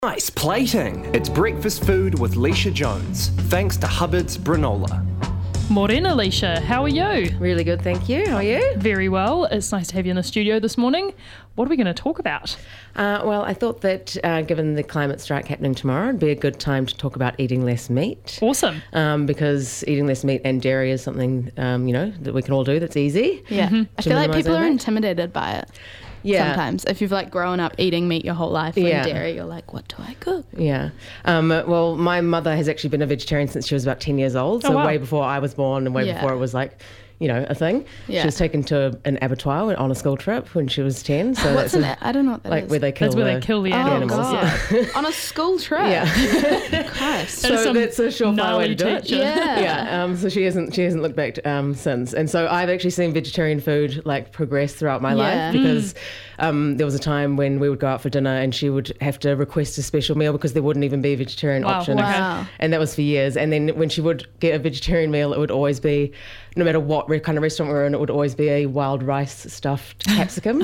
Nice plating. It's breakfast food with Leisha Jones, thanks to Hubbard's Granola. Morena, Leisha. How are you? Really good, thank you. How are you? Very well. It's nice to have you in the studio this morning. What are we going to talk about? Well, I thought that given the climate strike happening tomorrow, it'd be a good time to talk about eating less meat. Awesome. Because eating less meat and dairy is something, that we can all do that's easy. Yeah. I feel like people are impact. intimidated by it. Yeah. Sometimes. If you've grown up eating meat your whole life Yeah. and dairy, you're like, what do I cook? Yeah. Well, my mother has actually been a vegetarian since she was about 10 years old. So wow. way before I was born and way Yeah. before it was a thing. Yeah. She was taken to an abattoir on a school trip when she was 10. So What's that's an I don't know what that is. where they kill That's where they kill the animals. God. On a school trip? Yeah. Christ. That is So some that's a surefire way to do it. teacher. Yeah. Yeah, so she hasn't looked back since, and so I've actually seen vegetarian food progress throughout my Yeah. life because there was a time when we would go out for dinner and she would have to request a special meal because there wouldn't even be a vegetarian Wow, option, wow. and that was for years. And then when she would get a vegetarian meal, it would always be, no matter what kind of restaurant we were in, it would always be a wild rice stuffed capsicum.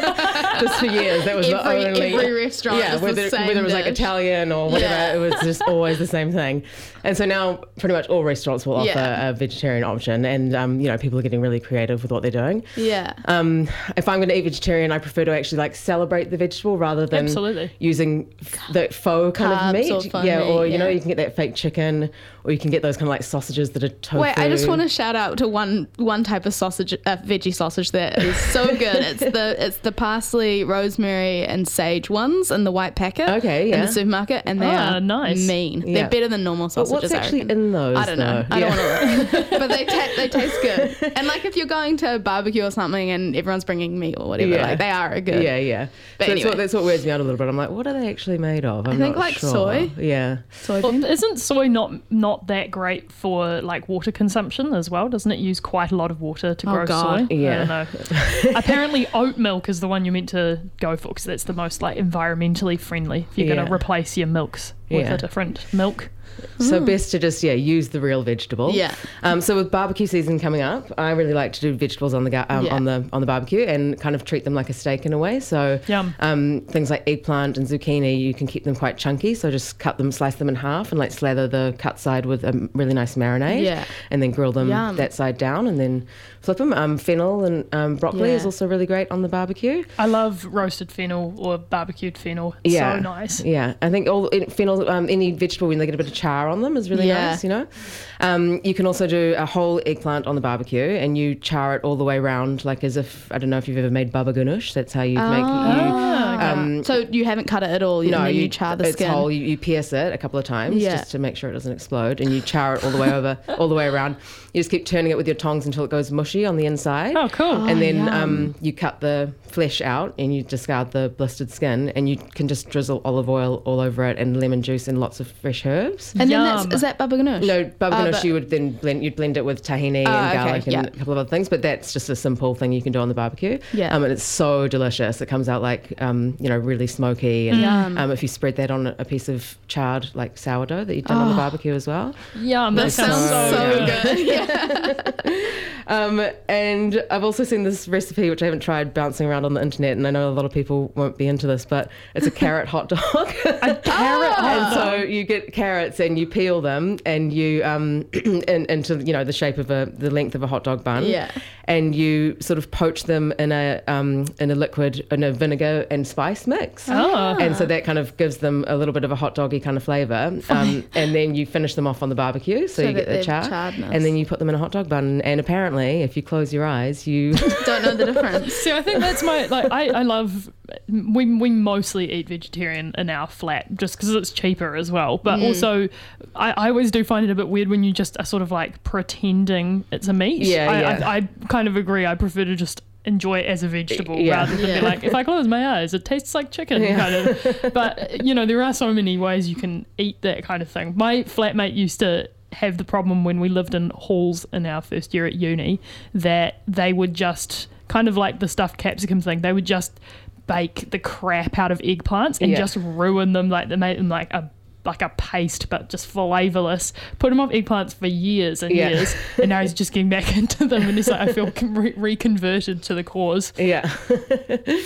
Just for years, that was the only every restaurant is whether the same it was dish. Italian or whatever, Yeah. it was just always the same thing. And so now pretty much all restaurants will offer Yeah. a vegetarian option, and people are getting really creative with what they're doing. Yeah. If I'm going to eat vegetarian, I prefer to actually celebrate the vegetable rather than Absolutely. using the faux kind of Carbs meat. or faux or meat, yeah. you can get that fake chicken, or you can get those kind of sausages that are tofu. Wait, I just want to shout out to one type of sausage, veggie sausage that is so good. It's the parsley, rosemary, and sage ones in the white packet. Okay, In yeah. the supermarket, and they Ah, are nice. mean. Yeah. They're better than normal But sausages. what's actually I reckon. in those? I don't know. though? I don't want to look. But they taste good. And if you're going to a barbecue or something and everyone's bringing meat or whatever, Yeah. they are good. Yeah, yeah. But So anyway. that's what wears me out a little bit. I'm like, what are they actually made of? I'm think not sure. soy. Yeah. Soybean. Well, isn't soy not that great for water consumption as well? Doesn't it use quite a lot of water to Oh, grow God. soy? Yeah. I don't know. Apparently oat milk is the one you're meant to go for because that's the most environmentally friendly if you're going Yeah. to replace your milks with Yeah. a different milk. So best to just use the real vegetable. Yeah. So with barbecue season coming up, I really like to do vegetables on the Yeah. on the barbecue and kind of treat them like a steak in a way. So Yum. things like eggplant and zucchini, you can keep them quite chunky. So just slice them in half, and slather the cut side with a really nice marinade. Yeah. And then grill them Yum. that side down, and then flip them. Fennel and broccoli Yeah. is also really great on the barbecue. I love roasted fennel or barbecued fennel. It's Yeah. so nice. Yeah, I think fennel, any vegetable when they get a bit of char on them is really Yeah. nice. You can also do a whole eggplant on the barbecue and you char it all the way around, as if, I don't know if you've ever made baba ganoush. That's how you make So you haven't cut it at all. no, and then you char the it's skin. whole. You pierce it a couple of times Yeah. just to make sure it doesn't explode, and you char it all the way all the way around. You just keep turning it with your tongs until it goes mushy on the inside. Oh, cool. And then yum. you cut the flesh out and you discard the blistered skin, and you can just drizzle olive oil all over it and lemon juice and lots of fresh herbs. And then Yum. is that baba ganoush? No, baba ganoush, but- you would then blend it with tahini and okay, garlic and yeah. a couple of other things, but that's just a simple thing you can do on the barbecue. Yeah. And it's so delicious. It comes out really smoky. And Yum. if you spread that on a piece of charred sourdough that you've done on the barbecue as well. Yum. That That sounds sounds so good. good. Yeah. And I've also seen this recipe, which I haven't tried, bouncing around on the internet, and I know a lot of people won't be into this, but it's a carrot hot dog. A carrot And so you get carrots and you peel them and you into the shape of the length of a hot dog bun. Yeah. And you sort of poach them in a liquid, in a vinegar and spice mix. Oh. And so that kind of gives them a little bit of a hot doggy kind of flavour. And then you finish them off on the barbecue, so you that get the they've char, charredness. and then you put them in a hot dog bun. And apparently, if you close your eyes, you Don't know the difference. See, I think that's my I love. We mostly eat vegetarian in our flat just because it's cheaper as well. But also, I always do find it a bit weird when you just are sort of pretending it's a meat. Yeah. I kind of agree. I prefer to just enjoy it as a vegetable Yeah. rather than be like, if I close my eyes, it tastes like chicken kind of. But there are so many ways you can eat that kind of thing. My flatmate used to have the problem when we lived in halls in our first year at uni that they would just kind of like the stuffed capsicum thing, they would just bake the crap out of eggplants and Yeah. just ruin them. They made them like a paste, but just flavourless. Put him off eggplants for years and years, and now he's just getting back into them, and he's like, I feel reconverted to the cause. Yeah.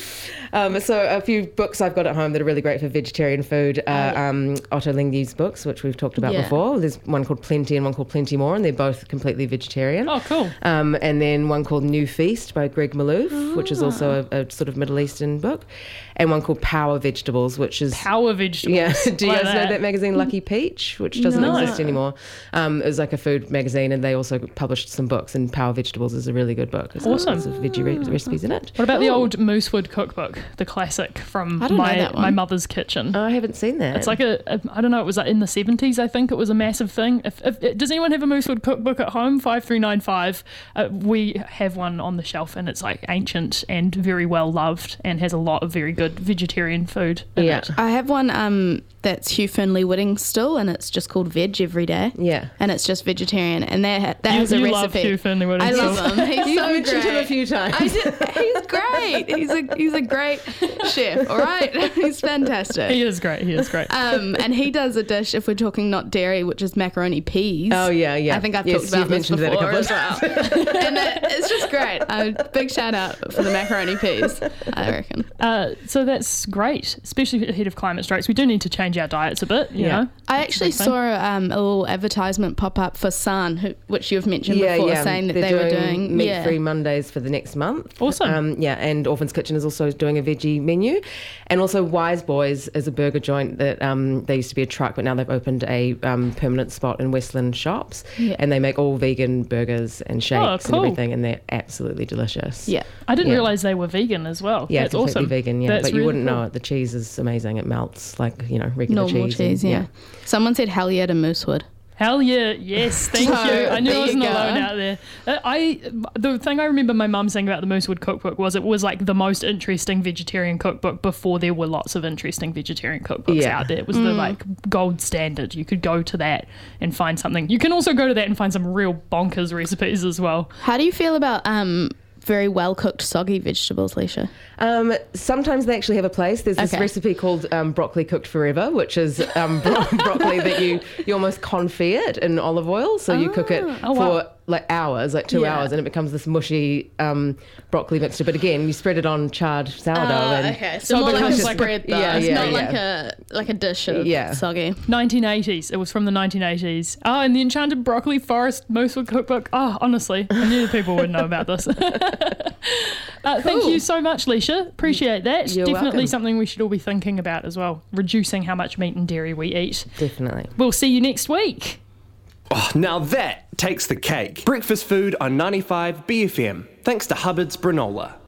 So a few books I've got at home that are really great for vegetarian food are Otto Lingi's books, which we've talked about before. There's one called Plenty and one called Plenty More, and they're both completely vegetarian. Oh, cool. And then one called New Feast by Greg Malouf, which is also a sort of Middle Eastern book. And one called Power Vegetables, which is... Power Vegetables. Yeah. Do you Like guys know that magazine Lucky Peach, which doesn't exist anymore? It was like a food magazine, and they also published some books, and Power Vegetables is a really good book. It's Awesome. Lots of veggie recipes in it. What about the old Moosewood cookbook, the classic from I don't know that one. my mother's kitchen? I haven't seen that. It's like I don't know, it was like in the 70s, I think. It was a massive thing. If does anyone have a Moosewood cookbook at home? 5395. We have one on the shelf, and it's like ancient and very well loved and has a lot of very good vegetarian food in it. I have one that's Hugh Finley Whitting still, and it's just called Veg Every Day. Yeah. And it's just vegetarian, and that has a You recipe. love Hugh Finley Whitting I still. love him. He's You've so mentioned great. him a few times. He's great. He's a great chef. All right, he's fantastic. He is great. And he does a dish, if we're talking not dairy, which is macaroni peas. Oh, yeah, yeah. I think I've Yes, talked about you've this mentioned that a before couple of as well. And it's just great. Big shout out for the macaroni peas, I reckon. So that's great, especially ahead of climate strikes. We do need to change our diets a bit, you know. I actually saw a little advertisement pop up for San, which you've mentioned before, saying that They're they were doing meat-free Mondays for the next month. Awesome. And Orphan's Kitchen is also doing a veggie menu. And also Wise Boys is a burger joint that they used to be a truck, but now they've opened a permanent spot in Westland Shops. Yeah. And they make all vegan burgers and shakes cool. and everything, and they're absolutely delicious. Yeah. I didn't Yeah. realise they were vegan as well. Yeah, That's completely awesome. vegan, yeah. That's But you really wouldn't cool. know it. The cheese is amazing. It melts like, regular Normal cheese, yeah. Someone said hell yeah to Moosewood. Hell yeah, yes, thank So, you. I knew there I wasn't you go. alone out there. The thing I remember my mum saying about the Moosewood cookbook was it was like the most interesting vegetarian cookbook before there were lots of interesting vegetarian cookbooks out there. It was the like gold standard. You could go to that and find something. You can also go to that and find some real bonkers recipes as well. How do you feel about very well cooked soggy vegetables, Leisha? Sometimes they actually have a place. There's this Okay. recipe called broccoli cooked forever, which is broccoli that you almost confit in olive oil. So you cook it for like hours, like 2 hours, and it becomes this mushy broccoli mixture. But again, you spread it on charred sourdough. And Okay, so so more it like a becomes like a- spread though. yeah, It's yeah, not yeah. like a dish of soggy. 1980s. It was from the 1980s. Oh, and the Enchanted Broccoli Forest Moosewood cookbook. Oh, honestly, I knew people would know about this. Thank you so much, Leisha. Appreciate that. You're Definitely welcome. something we should all be thinking about as well. Reducing how much meat and dairy we eat. Definitely. We'll see you next week. Oh, now that takes the cake. Breakfast food on 95 BFM. Thanks to Hubbard's Granola.